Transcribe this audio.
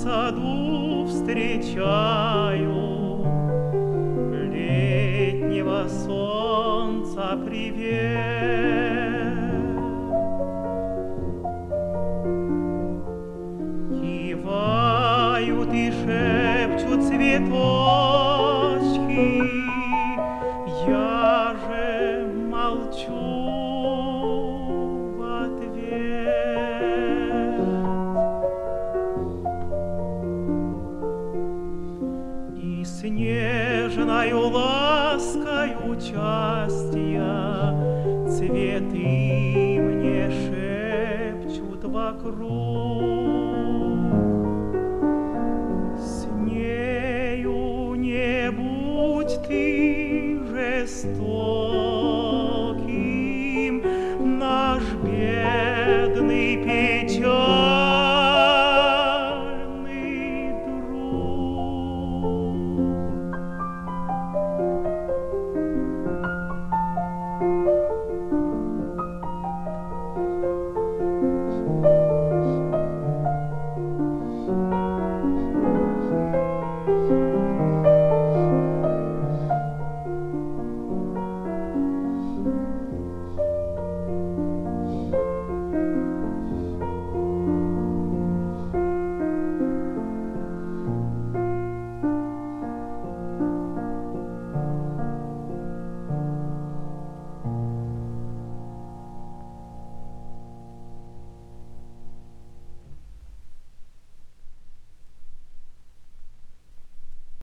саду встречаю летнего солнца привет. Кивают и шепчут цветочки, я же молчу в ответ. И с нежною лаской участия цветы мне шепчут вокруг. С нею не будь ты жесток,